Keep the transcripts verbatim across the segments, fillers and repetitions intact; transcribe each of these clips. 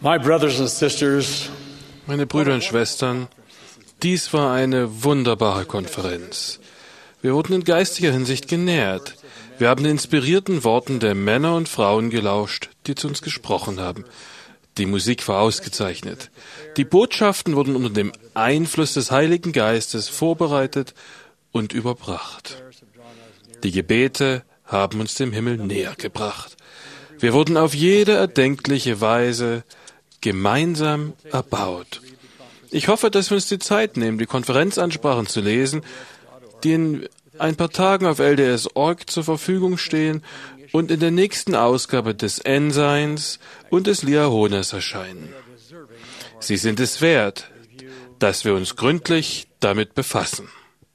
My brothers and sisters, Meine Brüder und Schwestern, dies war eine wunderbare Konferenz. Wir wurden in geistiger Hinsicht genährt. Wir haben den inspirierten Worten der Männer und Frauen gelauscht, die zu uns gesprochen haben. Die Musik war ausgezeichnet. Die Botschaften wurden unter dem Einfluss des Heiligen Geistes vorbereitet und überbracht. Die Gebete haben uns dem Himmel näher gebracht. Wir wurden auf jede erdenkliche Weise gemeinsam erbaut. Ich hoffe, dass wir uns die Zeit nehmen, die Konferenzansprachen zu lesen, die in ein paar Tagen auf L D S Punkt org zur Verfügung stehen und in der nächsten Ausgabe des Ensigns und des Liahonas erscheinen. Sie sind es wert, dass wir uns gründlich damit befassen.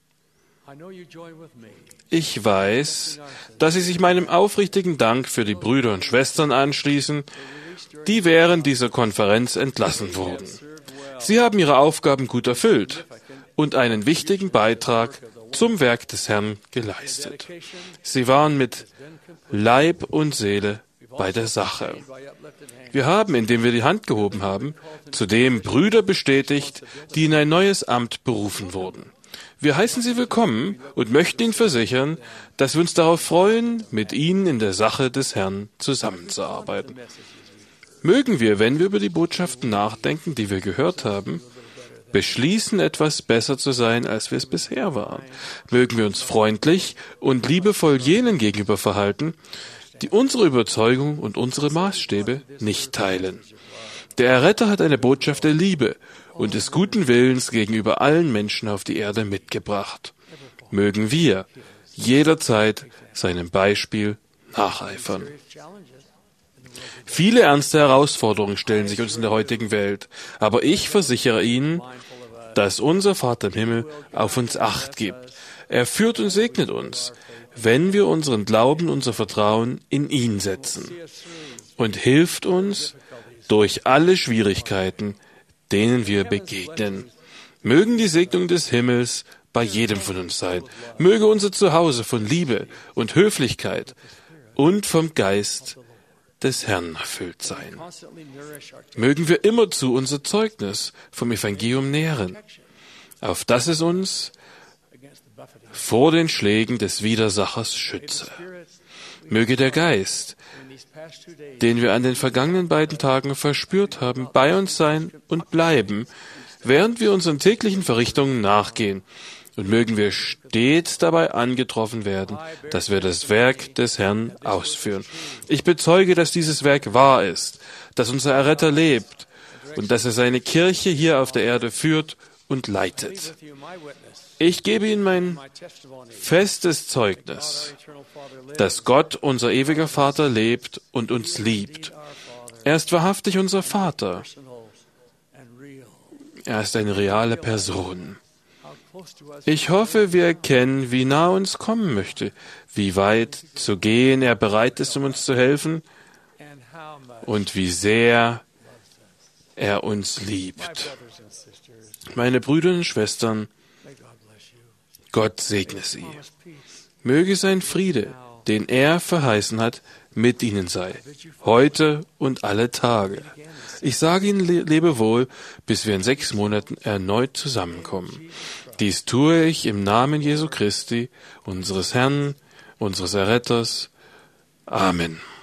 Ich weiß, dass Sie sich meinem aufrichtigen Dank für die Brüder und Schwestern anschließen, die während dieser Konferenz entlassen wurden. Sie haben ihre Aufgaben gut erfüllt und einen wichtigen Beitrag zum Werk des Herrn geleistet. Sie waren mit Leib und Seele bei der Sache. Wir haben, indem wir die Hand gehoben haben, zudem Brüder bestätigt, die in ein neues Amt berufen wurden. Wir heißen Sie willkommen und möchten Ihnen versichern, dass wir uns darauf freuen, mit Ihnen in der Sache des Herrn zusammenzuarbeiten. Mögen wir, wenn wir über die Botschaften nachdenken, die wir gehört haben, beschließen, etwas besser zu sein, als wir es bisher waren. Mögen wir uns freundlich und liebevoll jenen gegenüber verhalten, die unsere Überzeugung und unsere Maßstäbe nicht teilen. Der Erretter hat eine Botschaft der Liebe und des guten Willens gegenüber allen Menschen auf die Erde mitgebracht. Mögen wir jederzeit seinem Beispiel nacheifern. Viele ernste Herausforderungen stellen sich uns in der heutigen Welt, aber ich versichere Ihnen, dass unser Vater im Himmel auf uns Acht gibt. Er führt und segnet uns, wenn wir unseren Glauben, unser Vertrauen in ihn setzen, und hilft uns durch alle Schwierigkeiten, denen wir begegnen. Mögen die Segnungen des Himmels bei jedem von uns sein. Möge unser Zuhause von Liebe und Höflichkeit und vom Geist des Herrn erfüllt sein. Mögen wir immerzu unser Zeugnis vom Evangelium nähren, auf dass es uns vor den Schlägen des Widersachers schütze. Möge der Geist, den wir an den vergangenen beiden Tagen verspürt haben, bei uns sein und bleiben, während wir unseren täglichen Verrichtungen nachgehen. Und mögen wir stets dabei angetroffen werden, dass wir das Werk des Herrn ausführen. Ich bezeuge, dass dieses Werk wahr ist, dass unser Erretter lebt und dass er seine Kirche hier auf der Erde führt und leitet. Ich gebe Ihnen mein festes Zeugnis, dass Gott, unser ewiger Vater, lebt und uns liebt. Er ist wahrhaftig unser Vater. Er ist eine reale Person. Ich hoffe, wir erkennen, wie nah uns kommen möchte, wie weit zu gehen er bereit ist, um uns zu helfen und wie sehr er uns liebt. Meine Brüder und Schwestern, Gott segne sie. Möge sein Friede, den er verheißen hat, mit ihnen sei, heute und alle Tage. Ich sage Ihnen Lebewohl, bis wir in sechs Monaten erneut zusammenkommen. Dies tue ich im Namen Jesu Christi, unseres Herrn, unseres Erretters. Amen.